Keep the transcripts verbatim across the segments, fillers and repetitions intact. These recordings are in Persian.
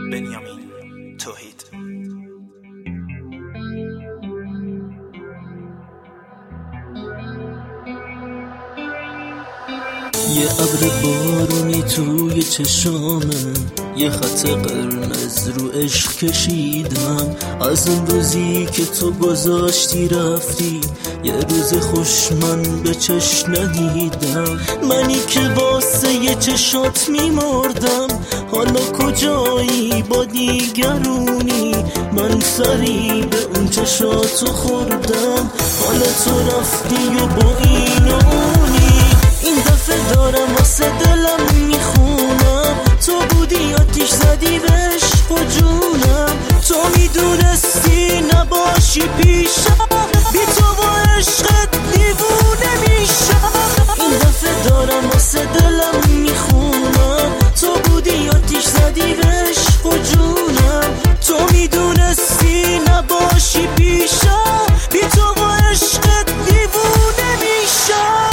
بنیامین توحید. یه ابر بارونی توی چشامه، یه خط قرمز رو عشق کشیدم. از اون روزی که تو گذاشتی رفتی، یه روز خوش من به چشم ندیدم. منی که واسه یه چشات میمردم، حالا کجایی با دیگرونی؟ من سری به اون چشاتو خوردم، حالا تو رفتی و با این و اونی. این دفعه دارم واسه دلم میخونم، تو بودی آتیش زدی به عشق و جونم. تو میدونستی نباشی پیشم، بی تو با عشقت دیوونه میشم. این دفعه دارم واسه دلم میخونم، تو بودی آتیش زدی به عشق و جونم. تو میدونستی نباشی پیشم، بی تو با عشقت دیوونه میشم.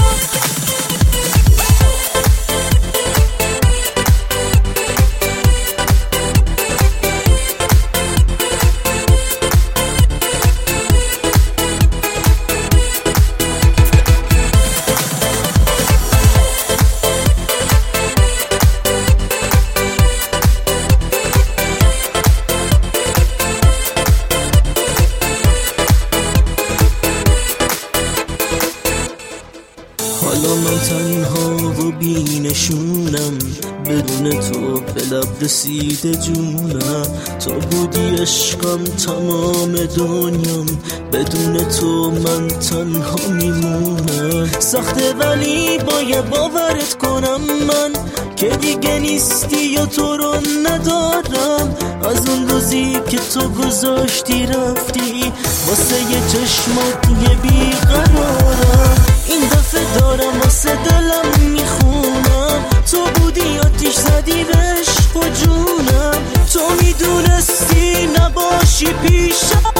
حالا من تنها و بینشونم، بدون تو به لب رسیده جونم. تو بودی عشقم تمام دنیام، بدون تو من تنها میمونم. سخته ولی باید باورت کنم من، که دیگه نیستی یا تو رو ندارم. از اون روزی که تو گذاشتی رفتی، واسه یه چشمات یه بیقرارم. این دفعه دارم واسه دلم میخونم، تو بودی آتیش زدی به عشق و جونم. تو میدونستی نباشی پیشم،